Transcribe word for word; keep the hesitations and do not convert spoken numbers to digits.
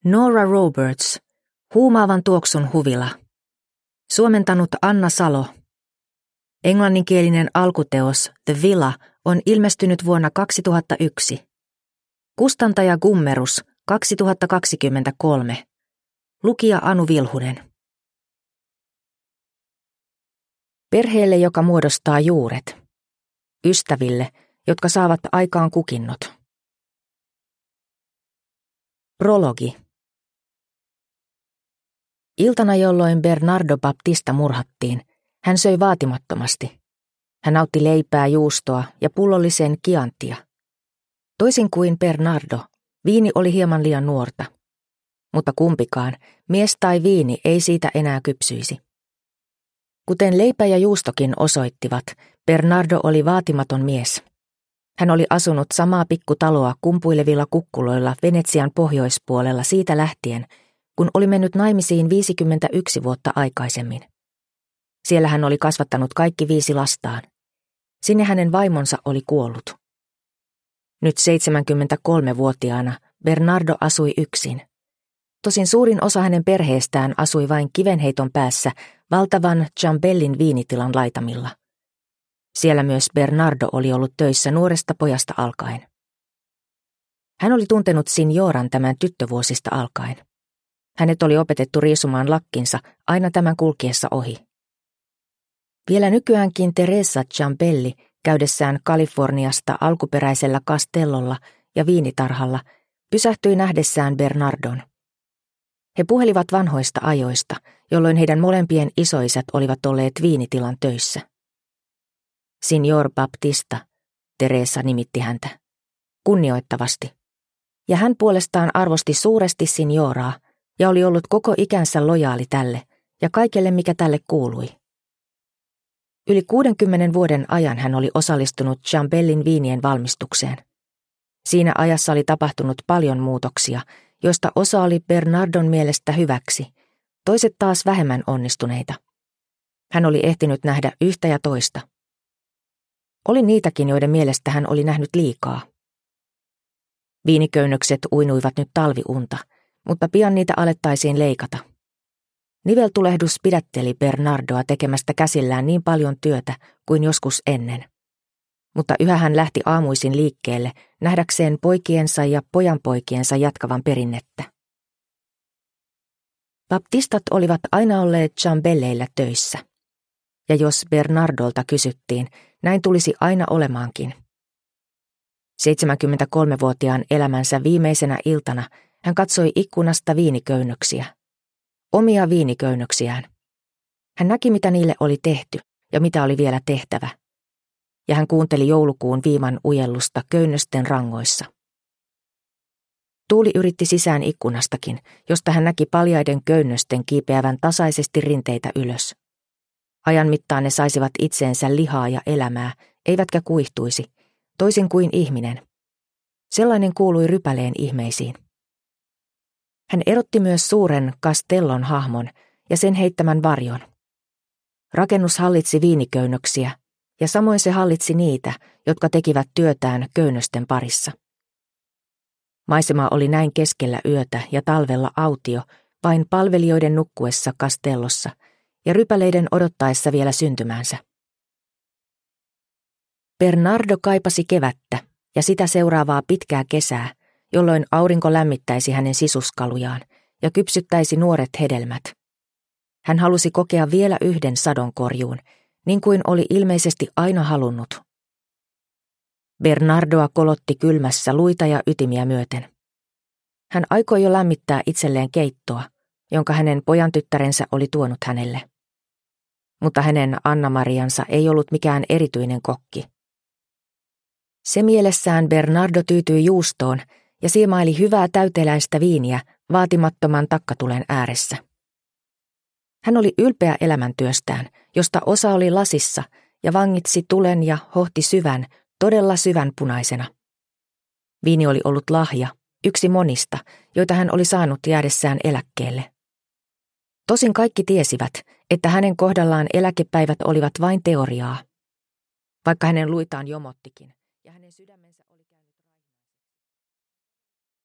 Nora Roberts, Huumaavan tuoksun huvila. Suomentanut Anna Salo. Englanninkielinen alkuteos The Villa on ilmestynyt vuonna kaksituhattayksi. Kustantaja Gummerus kaksituhattakaksikymmentäkolme. Lukija Anu Vilhunen. Perheelle, joka muodostaa juuret. Ystäville, jotka saavat aikaan kukinnot. Prologi. Iltana, jolloin Bernardo Baptista murhattiin, hän söi vaatimattomasti. Hän nautti leipää, juustoa ja pullollisen kiantia. Toisin kuin Bernardo, viini oli hieman liian nuorta. Mutta kumpikaan, mies tai viini, ei siitä enää kypsyisi. Kuten leipä ja juustokin osoittivat, Bernardo oli vaatimaton mies. Hän oli asunut samaa pikkutaloa kumpuilevilla kukkuloilla Venetsian pohjoispuolella siitä lähtien, kun oli mennyt naimisiin viisikymmentäyksi vuotta aikaisemmin. Siellä hän oli kasvattanut kaikki viisi lastaan. Sinne hänen vaimonsa oli kuollut. Nyt seitsemänkymmentäkolmevuotiaana Bernardo asui yksin. Tosin suurin osa hänen perheestään asui vain kivenheiton päässä valtavan Ciambellin viinitilan laitamilla. Siellä myös Bernardo oli ollut töissä nuoresta pojasta alkaen. Hän oli tuntenut Signoran tämän tyttövuosista alkaen. Hänet oli opetettu riisumaan lakkinsa aina tämän kulkiessa ohi. Vielä nykyäänkin Teresa Ciambelli käydessään Kaliforniasta alkuperäisellä kastellolla ja viinitarhalla pysähtyi nähdessään Bernardon. He puhelivat vanhoista ajoista, jolloin heidän molempien isoisät olivat olleet viinitilan töissä. Signor Baptista, Teresa nimitti häntä, kunnioittavasti. Ja hän puolestaan arvosti suuresti Signoraa ja oli ollut koko ikänsä lojaali tälle ja kaikelle, mikä tälle kuului. Yli kuudenkymmenen vuoden ajan hän oli osallistunut Ciambellin viinien valmistukseen. Siinä ajassa oli tapahtunut paljon muutoksia, joista osa oli Bernardon mielestä hyväksi, toiset taas vähemmän onnistuneita. Hän oli ehtinyt nähdä yhtä ja toista. Oli niitäkin, joiden mielestä hän oli nähnyt liikaa. Viiniköynnökset uinuivat nyt talviunta, mutta pian niitä alettaisiin leikata. Niveltulehdus pidätteli Bernardoa tekemästä käsillään niin paljon työtä kuin joskus ennen. Mutta yhä hän lähti aamuisin liikkeelle nähdäkseen poikiensa ja pojanpoikiensa jatkavan perinnettä. Baptistat olivat aina olleet Ciambelleillä töissä. Ja jos Bernardolta kysyttiin, näin tulisi aina olemaankin. seitsemänkymmentäkolmevuotiaan elämänsä viimeisenä iltana hän katsoi ikkunasta viiniköynnöksiä. Omia viiniköynnöksiään. Hän näki, mitä niille oli tehty ja mitä oli vielä tehtävä. Ja hän kuunteli joulukuun viiman ujellusta köynnösten rangoissa. Tuuli yritti sisään ikkunastakin, josta hän näki paljaiden köynnösten kiipeävän tasaisesti rinteitä ylös. Ajan mittaan ne saisivat itseensä lihaa ja elämää, eivätkä kuihtuisi, toisin kuin ihminen. Sellainen kuului rypäleen ihmeisiin. Hän erotti myös suuren Castellon hahmon ja sen heittämän varjon. Rakennus hallitsi viiniköynnöksiä, ja samoin se hallitsi niitä, jotka tekivät työtään köynnösten parissa. Maisema oli näin keskellä yötä ja talvella autio, vain palvelijoiden nukkuessa Castellossa ja rypäleiden odottaessa vielä syntymäänsä. Bernardo kaipasi kevättä ja sitä seuraavaa pitkää kesää, jolloin aurinko lämmittäisi hänen sisuskalujaan ja kypsyttäisi nuoret hedelmät. Hän halusi kokea vielä yhden sadonkorjuun, niin kuin oli ilmeisesti aina halunnut. Bernardoa kolotti kylmässä luita ja ytimiä myöten. Hän aikoi jo lämmittää itselleen keittoa, jonka hänen pojantyttärensä oli tuonut hänelle. Mutta hänen Anna-Mariansa ei ollut mikään erityinen kokki. Se mielessään Bernardo tyytyi juustoon ja siimaili hyvää täyteläistä viiniä vaatimattoman takkatulen ääressä. Hän oli ylpeä elämäntyöstään, josta osa oli lasissa ja vangitsi tulen ja hohti syvän, todella syvän punaisena. Viini oli ollut lahja, yksi monista, joita hän oli saanut jäädessään eläkkeelle. Tosin kaikki tiesivät, että hänen kohdallaan eläkepäivät olivat vain teoriaa. Vaikka hänen luitaan jomottikin ja hänen sydämensä